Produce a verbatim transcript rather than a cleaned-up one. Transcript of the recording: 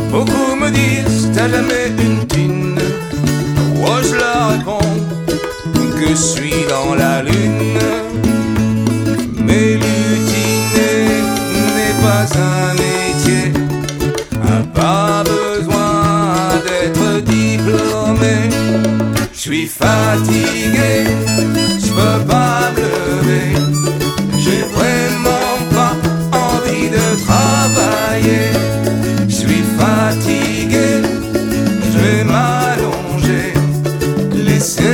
Beaucoup me disent, t'as jamais une thune. Oh, je leur réponds que je suis dans la lune. Mais lutiner n'est pas un métier, a pas besoin d'être diplômé. Je suis fatigué, je peux pas me lever. J'ai vraiment pas envie de travailler. Je suis fatigué, je vais m'allonger, laisser